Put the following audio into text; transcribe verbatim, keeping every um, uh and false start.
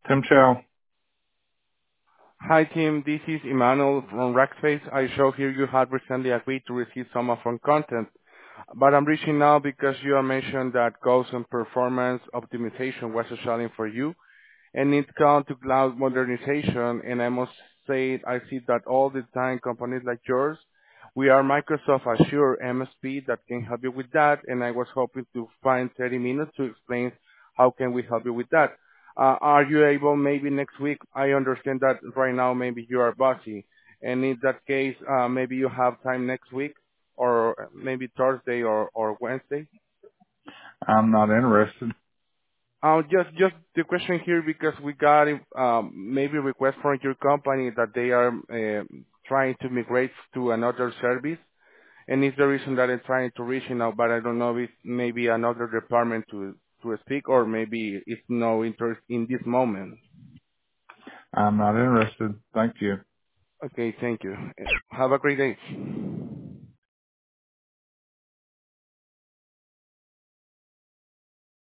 Tim Chow. Hi, Tim. This is Emmanuel from Rackspace. I show here you had recently agreed to receive some of our content, but I'm reaching out because you have mentioned that goals and performance optimization was a challenge for you, and it comes to cloud modernization, and I must say, I see that all the time companies like yours, we are Microsoft Azure M S P that can help you with that, and I was hoping to find thirty minutes to explain how can we help you with that. Uh, are you able maybe next week? I understand that right now maybe you are busy, and in that case, uh, maybe you have time next week, or maybe Thursday or, or Wednesday. I'm not interested. Uh, Just just the question here, because we got um, maybe request from your company that they are uh, trying to migrate to another service, and it's the reason that I'm trying to reach you now, but I don't know if it's maybe another department to to speak, or maybe it's no interest in this moment. I'm not interested. Thank you. Okay, thank you. Have a great day.